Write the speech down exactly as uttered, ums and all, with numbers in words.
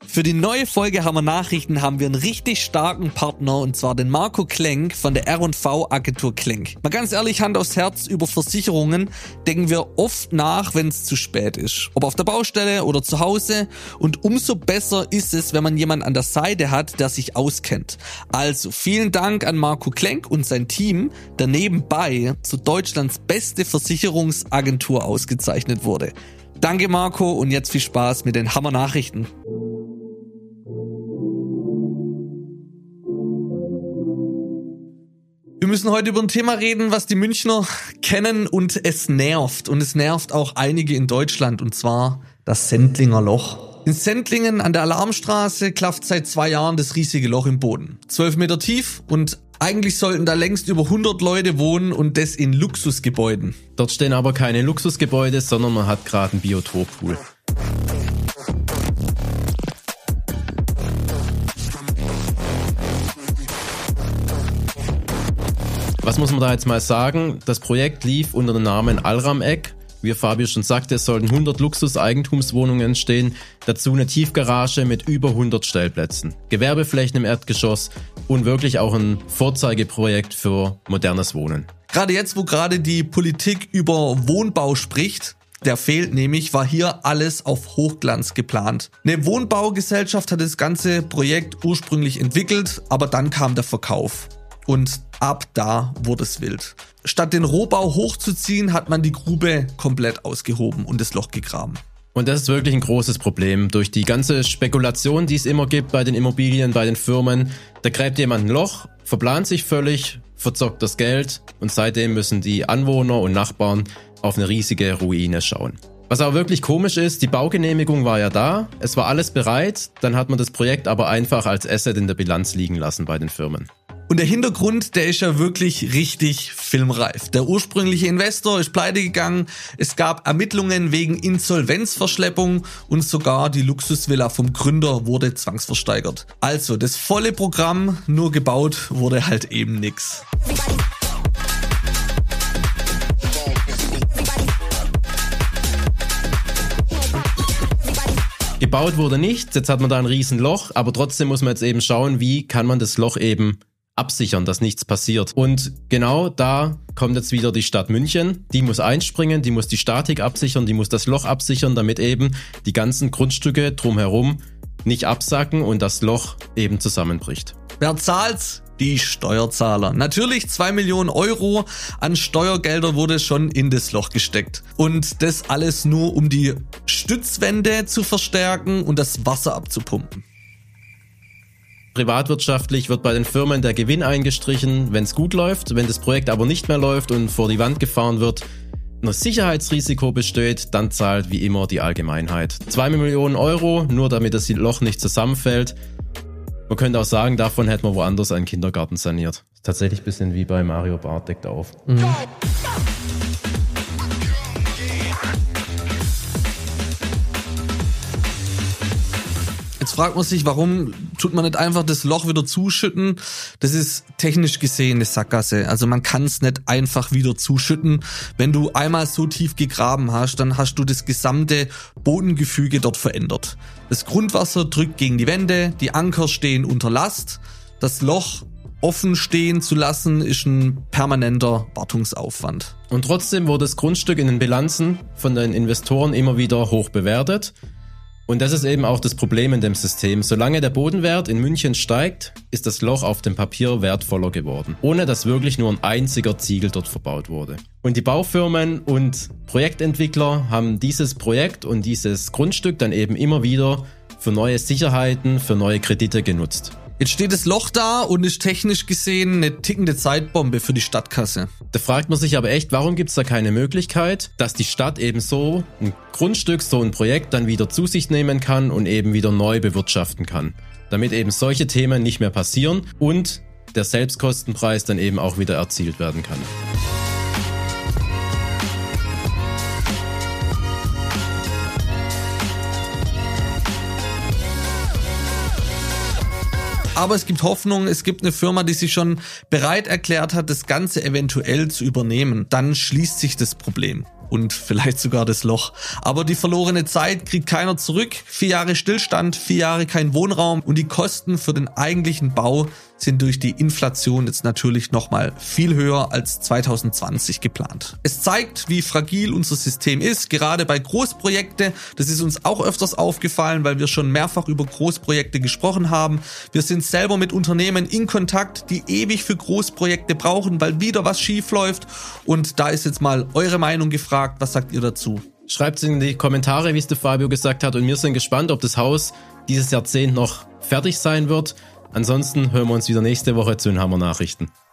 Für die neue Folge Hammer Nachrichten haben wir einen richtig starken Partner, und zwar den Marco Klenk von der R und V Agentur Klenk. Mal ganz ehrlich, Hand aufs Herz, über Versicherungen denken wir oft nach, wenn es zu spät ist. Ob auf der Baustelle oder zu Hause. Und umso besser ist es, wenn man jemanden an der Seite hat, der sich auskennt. Also vielen Dank an Marco Klenk und sein Team, der nebenbei zu Deutschlands beste Versicherungsagentur ausgezeichnet wurde. Danke Marco, und jetzt viel Spaß mit den Hammer Nachrichten. Wir müssen heute über ein Thema reden, was die Münchner kennen, und es nervt. Und es nervt auch einige in Deutschland, und zwar das Sendlinger Loch. In Sendlingen an der Alarmstraße klafft seit zwei Jahren das riesige Loch im Boden. Zwölf Meter tief, und eigentlich sollten da längst über hundert Leute wohnen, und das in Luxusgebäuden. Dort stehen aber keine Luxusgebäude, sondern man hat gerade einen Biotoppool. Was muss man da jetzt mal sagen? Das Projekt lief unter dem Namen Alrameck. Wie Fabio schon sagte, es sollten hundert Luxus-Eigentumswohnungen entstehen, dazu eine Tiefgarage mit über hundert Stellplätzen, Gewerbeflächen im Erdgeschoss und wirklich auch ein Vorzeigeprojekt für modernes Wohnen. Gerade jetzt, wo gerade die Politik über Wohnbau spricht, der fehlt nämlich, war hier alles auf Hochglanz geplant. Eine Wohnbaugesellschaft hat das ganze Projekt ursprünglich entwickelt, aber dann kam der Verkauf. Und ab da wurde es wild. Statt den Rohbau hochzuziehen, hat man die Grube komplett ausgehoben und das Loch gegraben. Und das ist wirklich ein großes Problem. Durch die ganze Spekulation, die es immer gibt bei den Immobilien, bei den Firmen, da gräbt jemand ein Loch, verplant sich völlig, verzockt das Geld, und seitdem müssen die Anwohner und Nachbarn auf eine riesige Ruine schauen. Was aber wirklich komisch ist, die Baugenehmigung war ja da, es war alles bereit, dann hat man das Projekt aber einfach als Asset in der Bilanz liegen lassen bei den Firmen. Und der Hintergrund, der ist ja wirklich richtig filmreif. Der ursprüngliche Investor ist pleite gegangen, es gab Ermittlungen wegen Insolvenzverschleppung und sogar die Luxusvilla vom Gründer wurde zwangsversteigert. Also das volle Programm, nur gebaut wurde halt eben nix. Gebaut wurde nichts, jetzt hat man da ein Riesenloch, aber trotzdem muss man jetzt eben schauen, wie kann man das Loch eben absichern, dass nichts passiert. Und genau da kommt jetzt wieder die Stadt München. Die muss einspringen, die muss die Statik absichern, die muss das Loch absichern, damit eben die ganzen Grundstücke drumherum nicht absacken und das Loch eben zusammenbricht. Wer zahlt's? Die Steuerzahler. Natürlich zwei Millionen Euro an Steuergelder wurde schon in das Loch gesteckt. Und das alles nur, um die Stützwände zu verstärken und das Wasser abzupumpen. Privatwirtschaftlich wird bei den Firmen der Gewinn eingestrichen, wenn es gut läuft. Wenn das Projekt aber nicht mehr läuft und vor die Wand gefahren wird, ein Sicherheitsrisiko besteht, dann zahlt wie immer die Allgemeinheit. Zwei Millionen Euro, nur damit das Loch nicht zusammenfällt. Man könnte auch sagen, davon hätte man woanders einen Kindergarten saniert. Tatsächlich ein bisschen wie bei Mario Barth deckt auf. Mhm. Jetzt fragt man sich, warum tut man nicht einfach das Loch wieder zuschütten? Das ist technisch gesehen eine Sackgasse. Also man kann es nicht einfach wieder zuschütten. Wenn du einmal so tief gegraben hast, dann hast du das gesamte Bodengefüge dort verändert. Das Grundwasser drückt gegen die Wände, die Anker stehen unter Last. Das Loch offen stehen zu lassen, ist ein permanenter Wartungsaufwand. Und trotzdem wurde das Grundstück in den Bilanzen von den Investoren immer wieder hoch bewertet. Und das ist eben auch das Problem in dem System. Solange der Bodenwert in München steigt, ist das Loch auf dem Papier wertvoller geworden, ohne dass wirklich nur ein einziger Ziegel dort verbaut wurde. Und die Baufirmen und Projektentwickler haben dieses Projekt und dieses Grundstück dann eben immer wieder für neue Sicherheiten, für neue Kredite genutzt. Jetzt steht das Loch da und ist technisch gesehen eine tickende Zeitbombe für die Stadtkasse. Da fragt man sich aber echt, warum gibt es da keine Möglichkeit, dass die Stadt eben so ein Grundstück, so ein Projekt dann wieder zu sich nehmen kann und eben wieder neu bewirtschaften kann, damit eben solche Themen nicht mehr passieren und der Selbstkostenpreis dann eben auch wieder erzielt werden kann. Aber es gibt Hoffnung, es gibt eine Firma, die sich schon bereit erklärt hat, das Ganze eventuell zu übernehmen. Dann schließt sich das Problem. und vielleicht sogar das Loch. Aber die verlorene Zeit kriegt keiner zurück. Vier Jahre Stillstand, vier Jahre kein Wohnraum und die Kosten für den eigentlichen Bau sind durch die Inflation jetzt natürlich nochmal viel höher als zwanzig zwanzig geplant. Es zeigt, wie fragil unser System ist, gerade bei Großprojekten. Das ist uns auch öfters aufgefallen, weil wir schon mehrfach über Großprojekte gesprochen haben. Wir sind selber mit Unternehmen in Kontakt, die ewig für Großprojekte brauchen, weil wieder was schief läuft. Und da ist jetzt mal eure Meinung gefragt. Was sagt ihr dazu? Schreibt es in die Kommentare, wie es der Fabio gesagt hat. Und wir sind gespannt, ob das Haus dieses Jahrzehnt noch fertig sein wird. Ansonsten hören wir uns wieder nächste Woche zu den Hammer Nachrichten.